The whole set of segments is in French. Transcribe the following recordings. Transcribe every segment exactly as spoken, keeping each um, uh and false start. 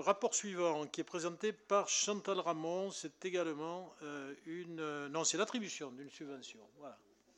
rapport suivant, qui est présenté par Chantal Ramon, c'est également euh, une... Euh, non, c'est l'attribution d'une subvention. Voilà.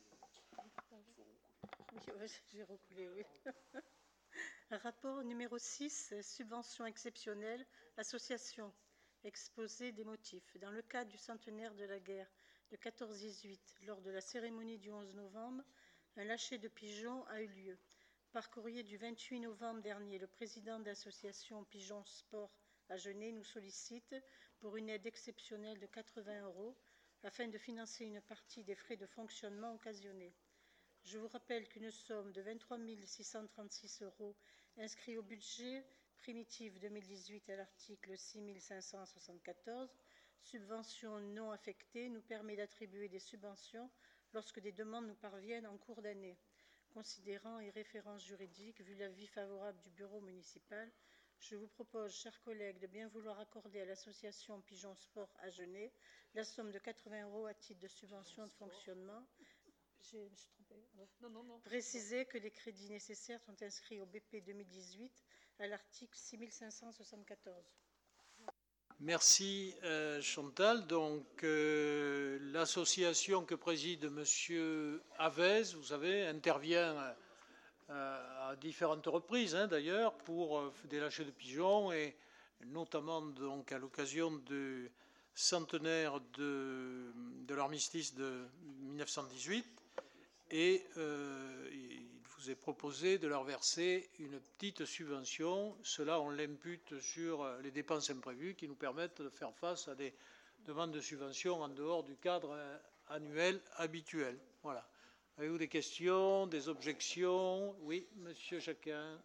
J'ai reculé, oui. Rapport numéro six, subvention exceptionnelle, association, exposé des motifs. Dans le cadre du centenaire de la guerre de quatorze dix-huit, lors de la cérémonie du onze novembre, un lâcher de pigeons a eu lieu. Par courrier du vingt-huit novembre dernier, le président de l'association Pigeons Sport à Genève nous sollicite pour une aide exceptionnelle de quatre-vingts euros afin de financer une partie des frais de fonctionnement occasionnés. Je vous rappelle qu'une somme de vingt-trois mille six cent trente-six euros inscrite au budget primitif deux mille dix-huit à l'article six mille cinq cent soixante-quatorze, subventions non affectées, nous permet d'attribuer des subventions lorsque des demandes nous parviennent en cours d'année. Considérant et références juridiques, vu l'avis favorable du bureau municipal, je vous propose, chers collègues, de bien vouloir accorder à l'association Pigeons Sport à Genève la somme de quatre-vingts euros à titre de subvention de fonctionnement. Je me suis trompée. Non, non, non. Préciser que les crédits nécessaires sont inscrits au B P deux mille dix-huit à l'article six mille cinq cent soixante-quatorze. Merci euh, Chantal. Donc euh, l'association que préside M. Avez, vous savez, intervient euh, à différentes reprises hein, d'ailleurs pour euh, des lâchers de pigeons et notamment donc à l'occasion du centenaire de, de l'armistice de mille neuf cent dix-huit. Et euh, il vous est proposé de leur verser une petite subvention. Cela, on l'impute sur les dépenses imprévues qui nous permettent de faire face à des demandes de subvention en dehors du cadre annuel habituel. Voilà. Avez-vous des questions, des objections? Oui, monsieur Jacquin.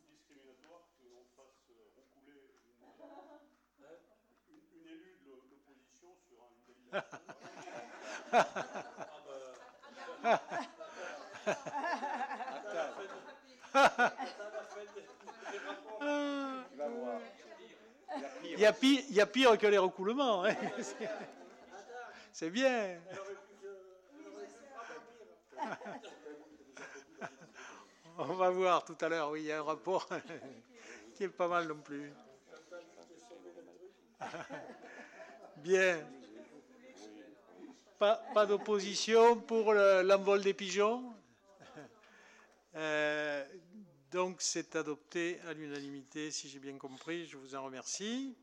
Une élue de l'opposition sur une délibération. Il y a pire, il y a pire que les recoulements. Hein. C'est bien. On va voir tout à l'heure. Oui, il y a un rapport qui est pas mal non plus. Bien. Pas, pas d'opposition pour l'envol des pigeons. Euh, donc c'est adopté à l'unanimité, si j'ai bien compris. Je vous en remercie.